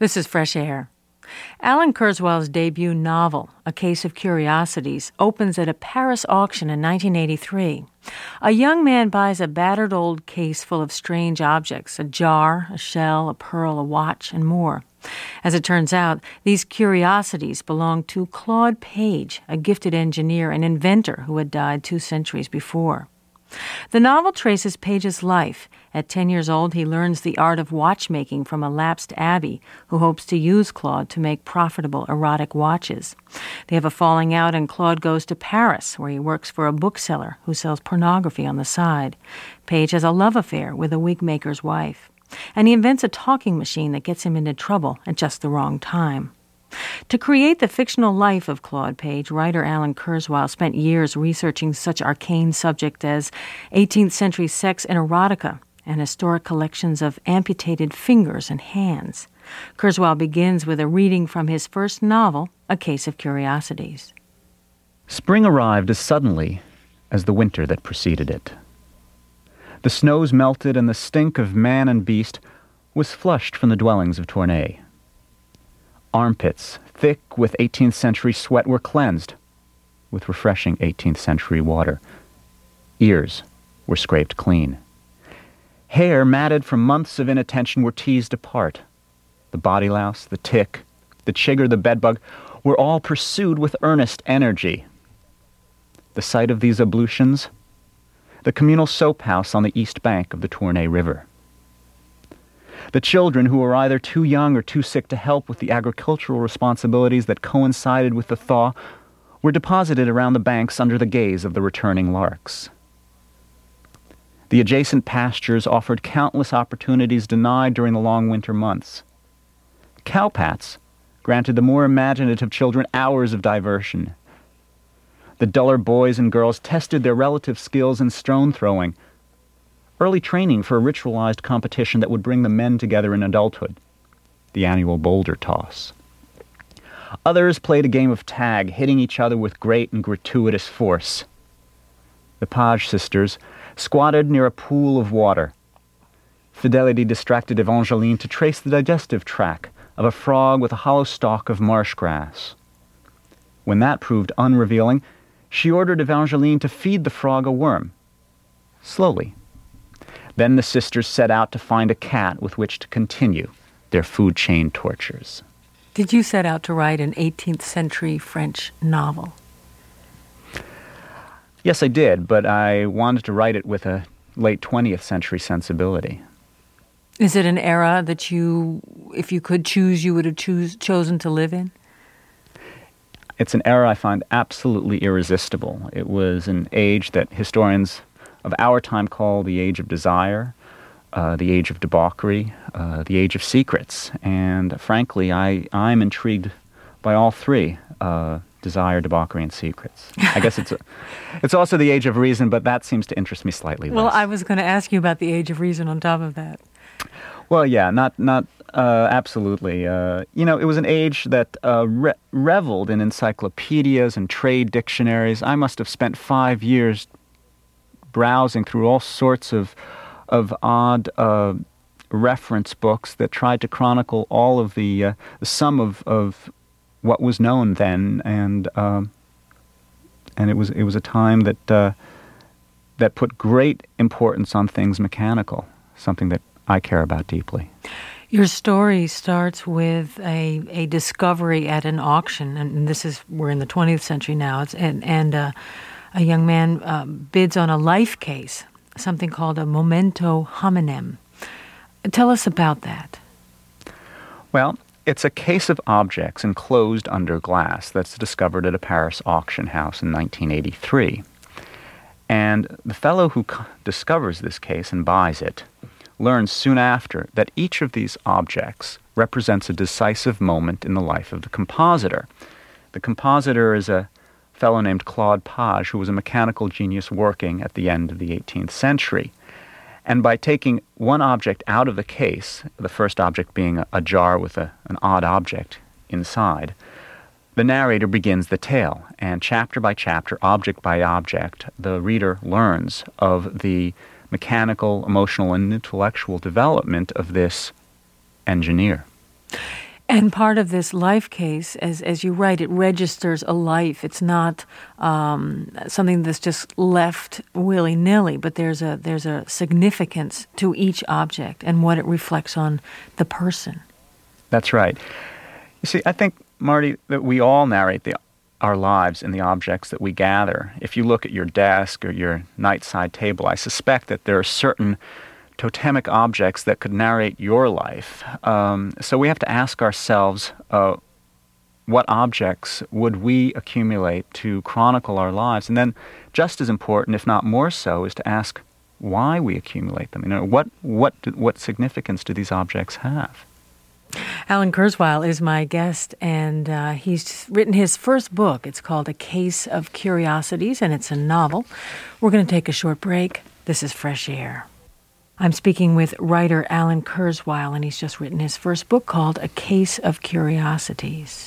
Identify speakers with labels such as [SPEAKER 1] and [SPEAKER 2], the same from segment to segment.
[SPEAKER 1] This is Fresh Air. Alan Kurzweil's debut novel, A Case of Curiosities, opens at a Paris auction in 1983. A young man buys a battered old case full of strange objects, a jar, a shell, a pearl, a watch, and more. As it turns out, these curiosities belonged to Claude Page, a gifted engineer and inventor who had died 2 centuries before. The novel traces Page's life. At 10 years old, he learns the art of watchmaking from a lapsed abbé who hopes to use Claude to make profitable erotic watches. They have a falling out, and Claude goes to Paris, where he works for a bookseller who sells pornography on the side. Page has a love affair with a wig-maker's wife, and he invents a talking machine that gets him into trouble at just the wrong time. To create the fictional life of Claude Page, writer Alan Kurzweil spent years researching such arcane subjects as 18th century sex and erotica and historic collections of amputated fingers and hands. Kurzweil begins with a reading from his first novel, A Case of Curiosities.
[SPEAKER 2] Spring arrived as suddenly as the winter that preceded it. The snows melted, and the stink of man and beast was flushed from the dwellings of Tournai. Armpits, thick with 18th century sweat, were cleansed with refreshing 18th century water. Ears were scraped clean. Hair, matted from months of inattention, were teased apart. The body louse, the tick, the chigger, the bedbug were all pursued with earnest energy. The site of these ablutions, the communal soap house on the east bank of the Tournai River. The children, who were either too young or too sick to help with the agricultural responsibilities that coincided with the thaw, were deposited around the banks under the gaze of the returning larks. The adjacent pastures offered countless opportunities denied during the long winter months. Cowpats granted the more imaginative children hours of diversion. The duller boys and girls tested their relative skills in stone throwing, early training for a ritualized competition that would bring the men together in adulthood, the annual boulder toss. Others played a game of tag, hitting each other with great and gratuitous force. The Page sisters squatted near a pool of water. Fidelity distracted Evangeline to trace the digestive tract of a frog with a hollow stalk of marsh grass. When that proved unrevealing, she ordered Evangeline to feed the frog a worm, slowly. Then the sisters set out to find a cat with which to continue their food chain tortures.
[SPEAKER 1] Did you set out to write an 18th century French novel?
[SPEAKER 2] Yes, I did, but I wanted to write it with a late 20th century sensibility.
[SPEAKER 1] Is it an era that you, if you could choose, you would have chosen to live in?
[SPEAKER 2] It's an era I find absolutely irresistible. It was an age that historians of our time call the age of desire, the age of debauchery, the age of secrets. And frankly, I'm intrigued by all three, desire, debauchery, and secrets. I guess it's also the age of reason, but that seems to interest me slightly less.
[SPEAKER 1] Well, I was going to ask you about the age of reason on top of that.
[SPEAKER 2] Well, yeah, not absolutely. It was an age that reveled in encyclopedias and trade dictionaries. I must have spent 5 years browsing through all sorts of odd reference books that tried to chronicle all of the sum of what was known then, and it was a time that put great importance on things mechanical, something that I care about deeply.
[SPEAKER 1] Your story starts with a discovery at an auction, and we're in the 20th century now, a young man bids on a life case, something called a memento hominem. Tell us about that.
[SPEAKER 2] Well, it's a case of objects enclosed under glass that's discovered at a Paris auction house in 1983. And the fellow who discovers this case and buys it learns soon after that each of these objects represents a decisive moment in the life of the compositor. The compositor is a fellow named Claude Page, who was a mechanical genius working at the end of the 18th century. And by taking one object out of the case, the first object being a jar with an odd object inside, the narrator begins the tale, and chapter by chapter, object by object, the reader learns of the mechanical, emotional, and intellectual development of this engineer.
[SPEAKER 1] And part of this life case, as you write, it registers a life. It's not something that's just left willy-nilly, but there's a significance to each object and what it reflects on the person.
[SPEAKER 2] That's right. You see, I think, Marty, that we all narrate our lives in the objects that we gather. If you look at your desk or your nightside table, I suspect that there are certain totemic objects that could narrate your life. So we have to ask ourselves, what objects would we accumulate to chronicle our lives? And then, just as important, if not more so, is to ask why we accumulate them. You know, what significance do these objects have?
[SPEAKER 1] Alan Kurzweil is my guest, and he's written his first book. It's called A Case of Curiosities, and it's a novel. We're going to take a short break. This is Fresh Air. I'm speaking with writer Alan Kurzweil, and he's just written his first book called A Case of Curiosities.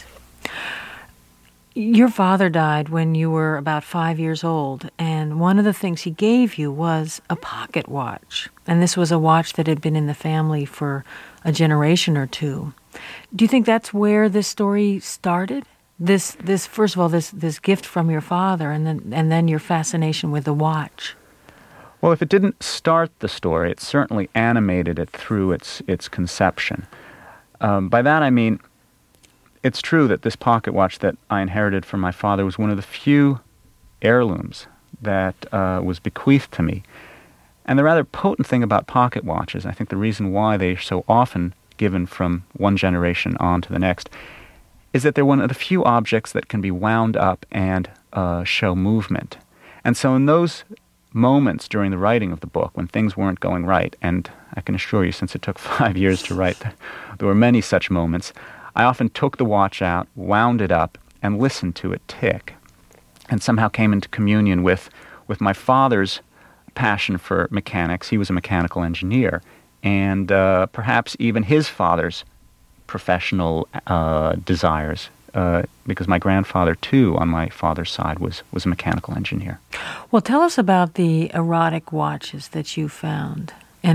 [SPEAKER 1] Your father died when you were about 5 years old, and one of the things he gave you was a pocket watch. And this was a watch that had been in the family for a generation or two. Do you think that's where this story started? This first of all, this gift from your father, and then your fascination with the watch.
[SPEAKER 2] Well, if it didn't start the story, it certainly animated it through its conception. By that I mean, it's true that this pocket watch that I inherited from my father was one of the few heirlooms that was bequeathed to me. And the rather potent thing about pocket watches, I think the reason why they're so often given from one generation on to the next, is that they're one of the few objects that can be wound up and show movement. And so in those moments during the writing of the book when things weren't going right, and I can assure you, since it took 5 years to write, there were many such moments, I often took the watch out, wound it up, and listened to it tick, and somehow came into communion with my father's passion for mechanics. He was a mechanical engineer, and perhaps even his father's professional desires, because my grandfather, too, on my father's side, was a mechanical engineer.
[SPEAKER 1] Well, tell us about the erotic watches that you found,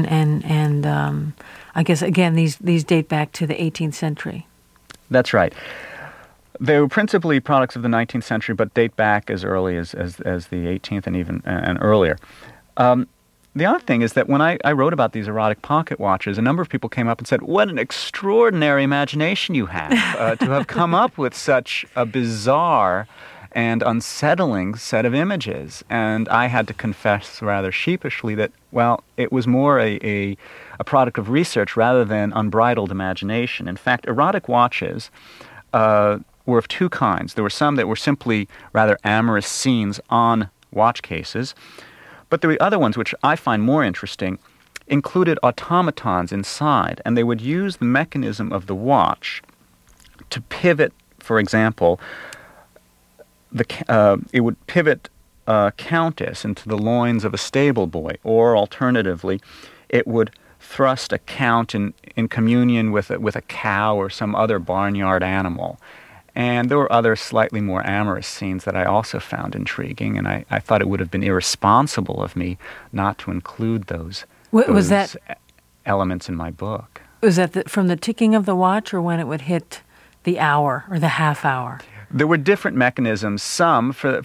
[SPEAKER 1] and I guess again these date back to the 18th century.
[SPEAKER 2] That's right. They were principally products of the 19th century, but date back as early as the 18th and even and earlier. The odd thing is that when I wrote about these erotic pocket watches, a number of people came up and said, "What an extraordinary imagination you have to have come up with such a bizarre and unsettling set of images." And I had to confess rather sheepishly that, well, it was more a product of research rather than unbridled imagination. In fact, erotic watches were of two kinds. There were some that were simply rather amorous scenes on watch cases, but the other ones, which I find more interesting, included automatons inside, and they would use the mechanism of the watch to pivot, for example, it would pivot a countess into the loins of a stable boy, or alternatively, it would thrust a count in communion with a cow or some other barnyard animal. And there were other slightly more amorous scenes that I also found intriguing, and I thought it would have been irresponsible of me not to include those elements in my book.
[SPEAKER 1] Was that from the ticking of the watch, or when it would hit the hour or the half hour?
[SPEAKER 2] There were different mechanisms. Some for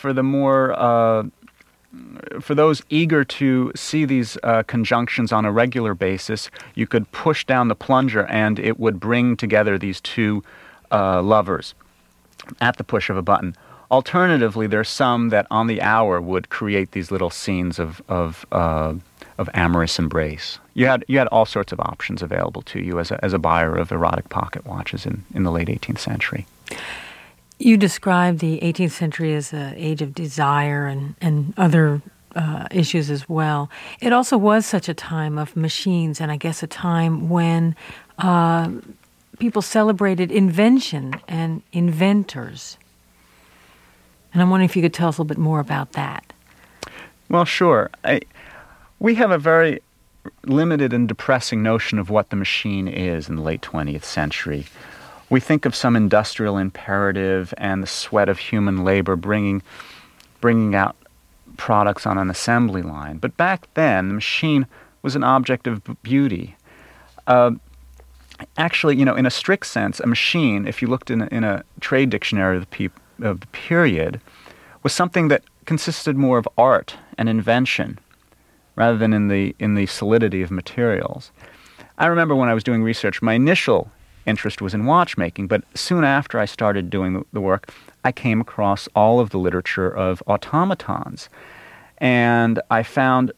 [SPEAKER 2] those eager to see these conjunctions on a regular basis, you could push down the plunger, and it would bring together these two lovers at the push of a button. Alternatively, there's some that on the hour would create these little scenes of amorous embrace. You had all sorts of options available to you as a buyer of erotic pocket watches in the late 18th century.
[SPEAKER 1] You described the 18th century as an age of desire and other issues as well. It also was such a time of machines, and I guess a time when people celebrated invention and inventors. And I'm wondering if you could tell us a little bit more about that.
[SPEAKER 2] Well, sure. We have a very limited and depressing notion of what the machine is in the late 20th century. We think of some industrial imperative and the sweat of human labor bringing out products on an assembly line. But back then, the machine was an object of beauty. Actually, in a strict sense, a machine, if you looked in a trade dictionary of the period, was something that consisted more of art and invention rather than in the solidity of materials. I remember when I was doing research, my initial interest was in watchmaking, but soon after I started doing the work, I came across all of the literature of automatons, and I found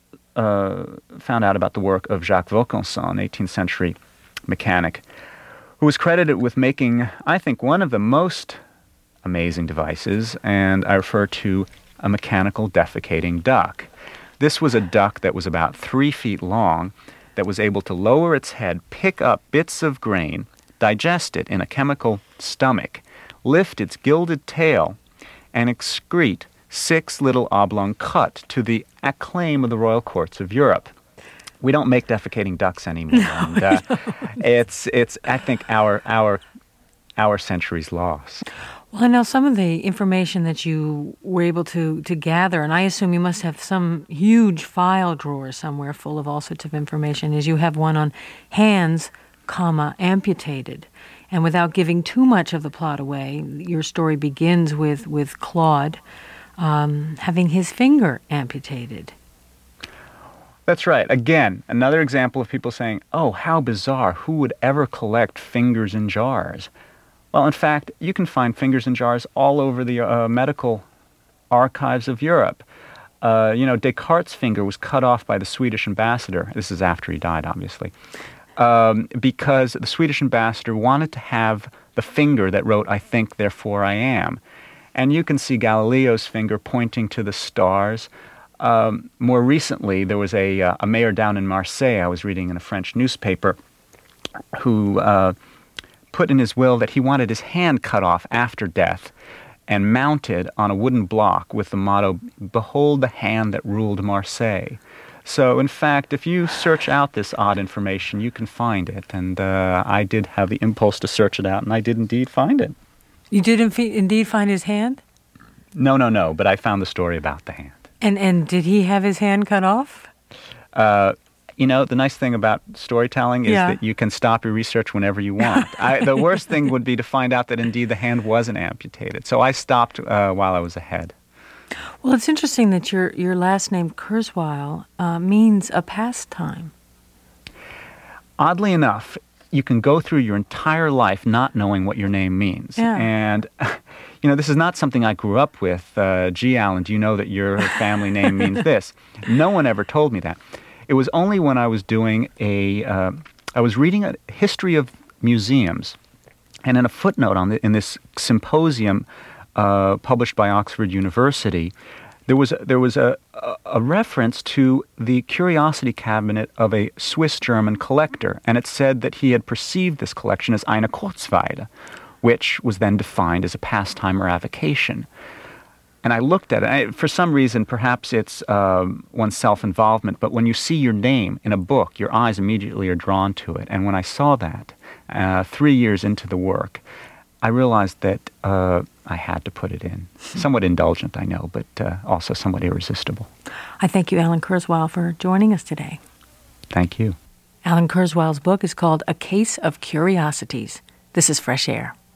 [SPEAKER 2] out about the work of Jacques Vaucanson, 18th century mechanic, who was credited with making, I think, one of the most amazing devices, and I refer to a mechanical defecating duck. This was a duck that was about 3 feet long, that was able to lower its head, pick up bits of grain, digest it in a chemical stomach, lift its gilded tail, and excrete 6 little oblong cut to the acclaim of the royal courts of Europe. We don't make defecating ducks anymore.
[SPEAKER 1] No,
[SPEAKER 2] And, it's I think our century's lost.
[SPEAKER 1] Well, I know some of the information that you were able to gather, and I assume you must have some huge file drawer somewhere full of all sorts of information, is you have one on hands, amputated. And without giving too much of the plot away, your story begins with Claude having his finger amputated.
[SPEAKER 2] That's right. Again, another example of people saying, oh, how bizarre. Who would ever collect fingers in jars? Well, in fact, you can find fingers in jars all over the medical archives of Europe. Descartes' finger was cut off by the Swedish ambassador. This is after he died, obviously. Because the Swedish ambassador wanted to have the finger that wrote, I think, therefore I am. And you can see Galileo's finger pointing to the stars. More recently, there was a mayor down in Marseille, I was reading in a French newspaper, who put in his will that he wanted his hand cut off after death and mounted on a wooden block with the motto, "Behold the hand that ruled Marseille." So, in fact, if you search out this odd information, you can find it. And I did have the impulse to search it out, and I did indeed find it.
[SPEAKER 1] You did indeed find his hand?
[SPEAKER 2] No, but I found the story about the hand.
[SPEAKER 1] And did he have his hand cut off?
[SPEAKER 2] The nice thing about storytelling is that you can stop your research whenever you want. The worst thing would be to find out that indeed the hand wasn't amputated. So I stopped while I was ahead.
[SPEAKER 1] Well, it's interesting that your last name, Kurzweil, means a pastime.
[SPEAKER 2] Oddly enough, you can go through your entire life not knowing what your name means.
[SPEAKER 1] Yeah.
[SPEAKER 2] And, this is not something I grew up with. Gee, Alan, do you know that your family name means this? No one ever told me that. It was only when I was doing I was reading a history of museums, and in a footnote in this symposium published by Oxford University, there was a reference to the curiosity cabinet of a Swiss-German collector, and it said that he had perceived this collection as eine Kurzweile, which was then defined as a pastime or avocation. And I looked at it. For some reason, perhaps it's one's self-involvement, but when you see your name in a book, your eyes immediately are drawn to it. And when I saw that 3 years into the work, I realized that I had to put it in. Somewhat indulgent, I know, but also somewhat irresistible.
[SPEAKER 1] I thank you, Alan Kurzweil, for joining us today.
[SPEAKER 2] Thank you.
[SPEAKER 1] Alan Kurzweil's book is called A Case of Curiosities. This is Fresh Air.